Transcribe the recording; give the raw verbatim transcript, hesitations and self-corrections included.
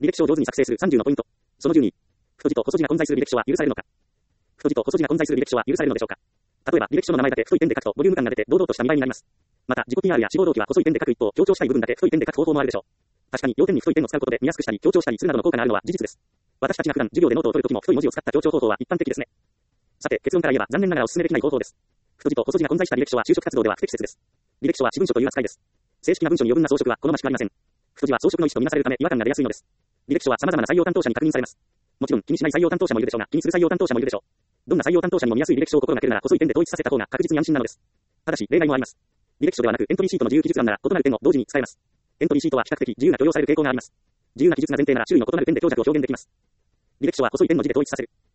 履歴書を上手に作成するさんじゅうのポイント。そのじゅうに。太字と細字が混在する履歴書は許されるのか。太字と細字が混在する履歴書は許されるのでしょうか。例えば、履歴書の名前だけ太いペンで書くとボリューム感が出て堂々とした見栄えになります。また、自己 ピーアール や志望動機は細いペンで書く一方、強調したい部分だけ太いペンで書く方法もあるでしょう。確かに、要点に太いペンを使うことで見やすくしたり、強調したりするなどの効果があるのは事実です。私たちが普段授業でノートを取るときも太い文字を使った強調方法は一般的ですね。さて、結論から言えば残念ながらお勧めできない方法です。太字と細字が混在した履歴書は就職活動では不適切です。履歴書は私文書という扱いです。正式な文書に余分な装飾は好ましくありません。太字は装飾の意思とみなされるため違和感が出やすいのです。履歴書は様々な採用担当者に確認されます。もちろん気にしない採用担当者もいるでしょうが、気にする採用担当者もいるでしょう。どんな採用担当者にも見やすい履歴書を心がけるなら細いペンで統一させた方が確実に安心なのです。ただし、例外もあります。履歴書ではなくエントリーシートの自由記述欄なら異なるペンを同時に使えます。エントリーシートは比較的自由な許容される傾向があります。自由な記述が前提なら種類の異なるペンで強弱を表現できます。履歴書は細いペンの字で統一させる。